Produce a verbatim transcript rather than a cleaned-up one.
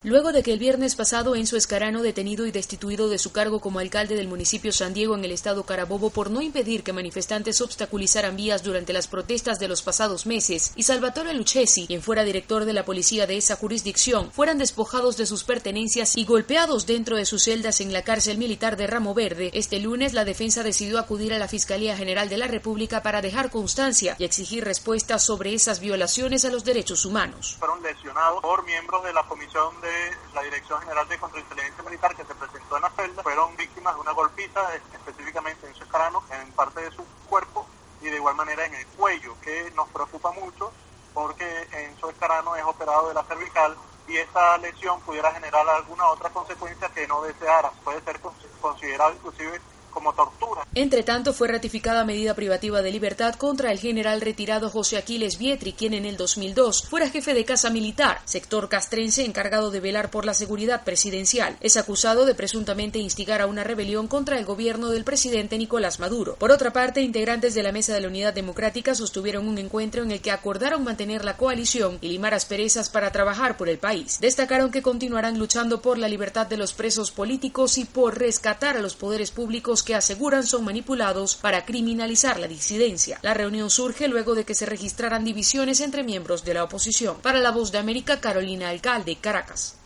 Luego de que el viernes pasado Enzo Escarano, detenido y destituido de su cargo como alcalde del municipio San Diego en el estado Carabobo por no impedir que manifestantes obstaculizaran vías durante las protestas de los pasados meses, y Salvatore Lucchesi, quien fuera director de la policía de esa jurisdicción, fueran despojados de sus pertenencias y golpeados dentro de sus celdas en la cárcel militar de Ramo Verde, este lunes la defensa decidió acudir a la Fiscalía General de la República para dejar constancia y exigir respuestas sobre esas violaciones a los derechos humanos. Fueron lesionados por miembros de la Comisión de la Dirección General de Contrainteligencia Militar que se presentó en la celda. Fueron víctimas de una golpiza, específicamente en Enzo Escarano, en parte de su cuerpo y de igual manera en el cuello, que nos preocupa mucho porque Enzo Escarano es operado de la cervical y esa lesión pudiera generar alguna otra consecuencia que no deseara. Puede ser considerado inclusive como tortura. Entre tanto, fue ratificada medida privativa de libertad contra el general retirado José Aquiles Vietri, quien en el dos mil dos fuera jefe de casa militar, sector castrense encargado de velar por la seguridad presidencial. Es acusado de presuntamente instigar a una rebelión contra el gobierno del presidente Nicolás Maduro. Por otra parte, integrantes de la Mesa de la Unidad Democrática sostuvieron un encuentro en el que acordaron mantener la coalición y limar asperezas para trabajar por el país. Destacaron que continuarán luchando por la libertad de los presos políticos y por rescatar a los poderes públicos que aseguran son manipulados para criminalizar la disidencia. La reunión surge luego de que se registraran divisiones entre miembros de la oposición. Para La Voz de América, Carolina Alcalde, Caracas.